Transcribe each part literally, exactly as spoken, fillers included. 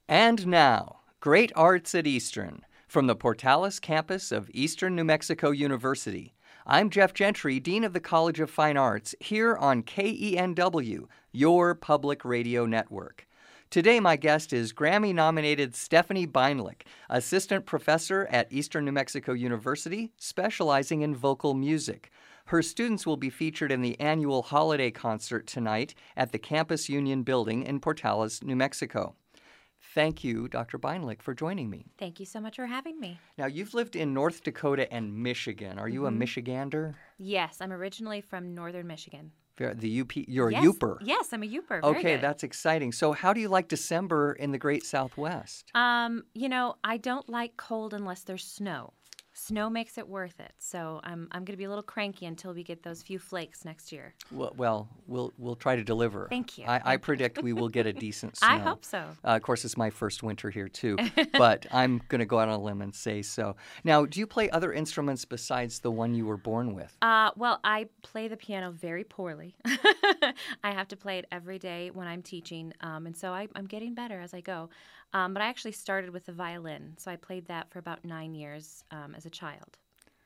And now, Great Arts at Eastern, from the Portales campus of Eastern New Mexico University. I'm Jeff Gentry, Dean of the College of Fine Arts, here on K E N W, your public radio network. Today, my guest is Grammy-nominated Stephanie Beinlich, assistant professor at Eastern New Mexico University, specializing in vocal music. Her students will be featured in the annual holiday concert tonight at the Campus Union Building in Portales, New Mexico. Thank you, Doctor Beinlich, for joining me. Thank you so much for having me. Now, you've lived in North Dakota and Michigan. Are you mm-hmm. a Michigander? Yes, I'm originally from northern Michigan. The U P, you're yes. a Youper. Yes, I'm a Youper. Very okay, good. That's exciting. So how do you like December in the Great Southwest? Um, you know, I don't like cold unless there's snow. Snow makes it worth it. So I'm I'm going to be a little cranky until we get those few flakes next year. Well, well we'll we'll try to deliver. Thank you. I, Thank I you. predict we will get a decent snow. I hope so. Uh, of course, it's my first winter here, too. But I'm going to go out on a limb and say so. Now, do you play other instruments besides the one you were born with? Uh, well, I play the piano very poorly. I have to play it every day when I'm teaching, um, and so I, I'm getting better as I go. Um, but I actually started with the violin, so I played that for about nine years um, as a child.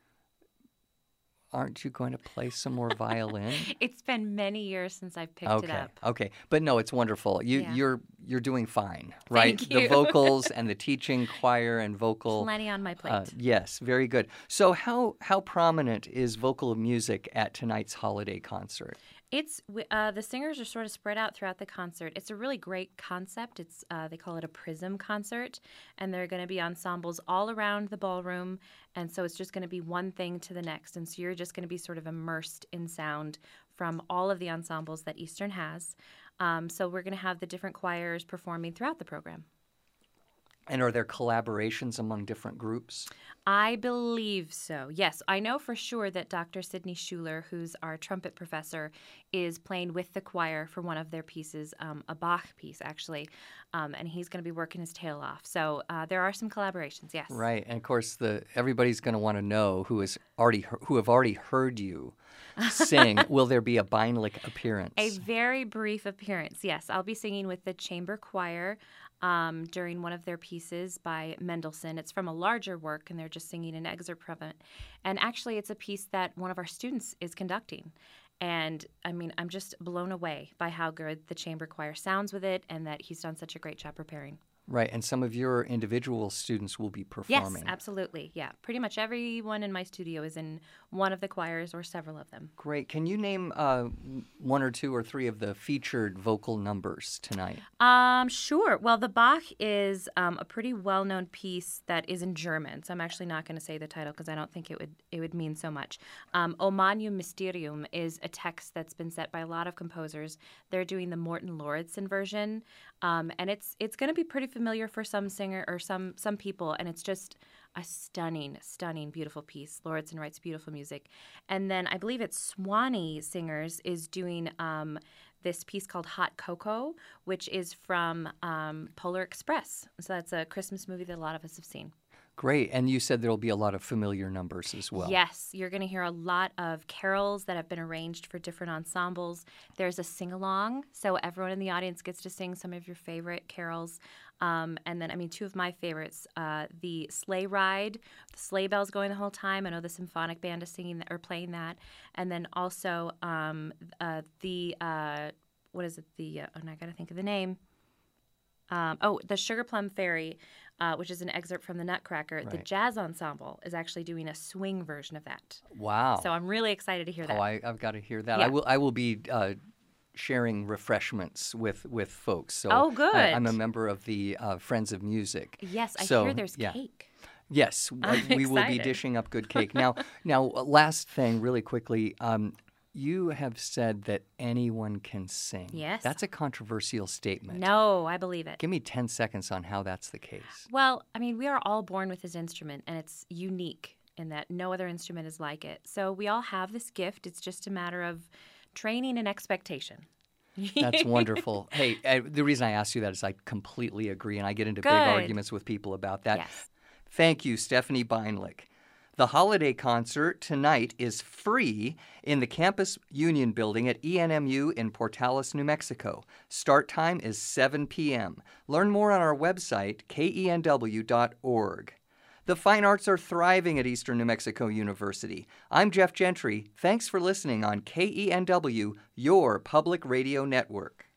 Aren't you going to play some more violin? It's been many years since I've picked okay. it up. Okay, but no, it's wonderful. You, Yeah. You're you're doing fine, right? Thank you. The vocals and the teaching, choir and vocal. Plenty on my plate. Uh, yes, very good. So how how prominent is vocal music at tonight's holiday concert? It's uh, the singers are sort of spread out throughout the concert. It's a really great concept. It's uh, they call it a prism concert, and there are going to be ensembles all around the ballroom, and so it's just going to be one thing to the next, and so you're just going to be sort of immersed in sound from all of the ensembles that Eastern has. Um, so we're going to have the different choirs performing throughout the program. And are there collaborations among different groups? I believe so, yes. I know for sure that Doctor Sidney Schuler, who's our trumpet professor, is playing with the choir for one of their pieces, um, a Bach piece, actually, um, and he's going to be working his tail off. So uh, there are some collaborations, yes. Right, and of course, the everybody's going to want to know who is already who have already heard you sing. Will there be a Beinlich appearance? A very brief appearance, yes. I'll be singing with the chamber choir um, during one of their pieces by Mendelssohn. It's from a larger work, and they're just singing an excerpt from it. And actually, it's a piece that one of our students is conducting. And, I mean, I'm just blown away by how good the chamber choir sounds with it and that he's done such a great job preparing. Right, and some of your individual students will be performing. Yes, absolutely, yeah. Pretty much everyone in my studio is in one of the choirs or several of them. Great. Can you name uh, one or two or three of the featured vocal numbers tonight? Um, sure. Well, the Bach is um, a pretty well-known piece that is in German, so I'm actually not going to say the title because I don't think it would it would mean so much. Um, O Magnum Mysterium is a text that's been set by a lot of composers. They're doing the Morton Lauridsen version, um, and it's it's going to be pretty familiar for some singer or some some people, and it's just a stunning, stunning, beautiful piece. Lauridsen writes beautiful music. And then I believe it's Swanee Singers is doing um, this piece called Hot Cocoa, which is from um, Polar Express. So that's a Christmas movie that a lot of us have seen. Great. And you said there will be a lot of familiar numbers as well. Yes. You're going to hear a lot of carols that have been arranged for different ensembles. There's a sing-along, so everyone in the audience gets to sing some of your favorite carols. Um, and then, I mean, two of my favorites, uh, the sleigh ride, the sleigh bells going the whole time. I know the symphonic band is singing that, or playing that. And then also um, uh, the, uh, what is it, the, uh, oh, now I got to think of the name. Um, oh, the Sugar Plum Fairy, uh, which is an excerpt from the Nutcracker. Right. The jazz ensemble is actually doing a swing version of that. Wow. So I'm really excited to hear that. Oh, I, I've got to hear that. Yeah. I will I will be uh, sharing refreshments with, with folks. So Oh, good. I, I'm a member of the uh, Friends of Music. Yes, I So, hear there's yeah. cake. Yes, I'm we will be excited. dishing up good cake. Now, now, last thing, really quickly, um, you have said that anyone can sing. Yes. That's a controversial statement. No, I believe it. Give me ten seconds on how that's the case. Well, I mean, we are all born with this instrument, and it's unique in that no other instrument is like it. So we all have this gift. It's just a matter of training and expectation. That's wonderful. Hey, uh, the reason I asked you that is I completely agree, and I get into Good. big arguments with people about that. Yes. Thank you, Stephanie Beinlich. The holiday concert tonight is free in the Campus Union Building at E N M U in Portales, New Mexico. Start time is seven p.m. Learn more on our website, K E N W dot org. The fine arts are thriving at Eastern New Mexico University. I'm Jeff Gentry. Thanks for listening on K E N W, your public radio network.